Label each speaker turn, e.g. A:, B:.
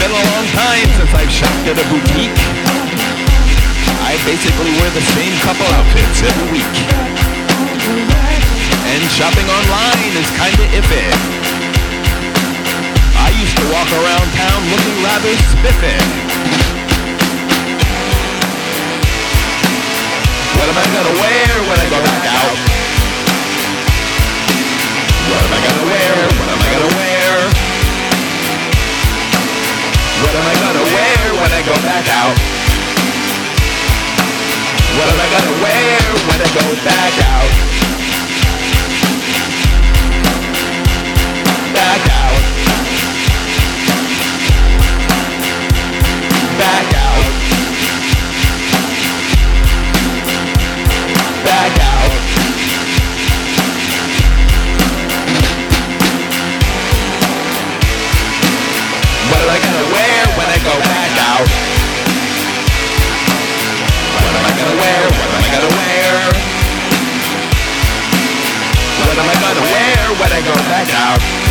A: been a long time since I've shopped at a boutique. I basically wear the same couple outfits every week. And shopping online is kinda iffy. I used to walk around town looking rather spiffy. What am I gonna wear when I go back out? What am I gonna wear? What am I gonna wear? What am I gonna wear when I go back out? What am I gonna wear when I go back out? Back out. Back out. Back out. What am I gonna wear when I go back out? What am I gonna wear? What am I gonna wear? What am I gonna wear when I go back out?